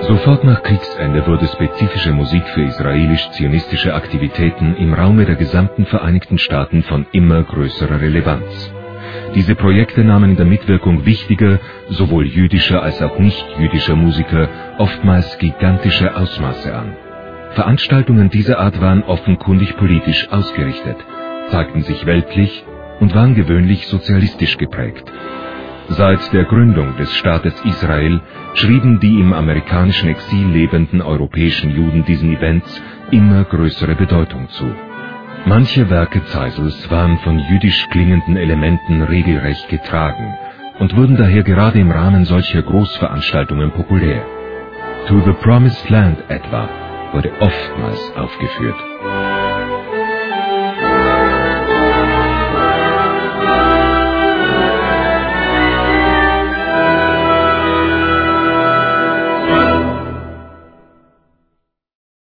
Sofort nach Kriegsende wurde spezifische Musik für israelisch-zionistische Aktivitäten im Raume der gesamten Vereinigten Staaten von immer größerer Relevanz. Diese Projekte nahmen in der Mitwirkung wichtiger, sowohl jüdischer als auch nicht-jüdischer Musiker oftmals gigantische Ausmaße an. Veranstaltungen dieser Art waren offenkundig politisch ausgerichtet, zeigten sich weltlich und waren gewöhnlich sozialistisch geprägt. Seit der Gründung des Staates Israel schrieben die im amerikanischen Exil lebenden europäischen Juden diesen Events immer größere Bedeutung zu. Manche Werke Zeisels waren von jüdisch klingenden Elementen regelrecht getragen und wurden daher gerade im Rahmen solcher Großveranstaltungen populär. To the Promised Land etwa wurde oftmals aufgeführt.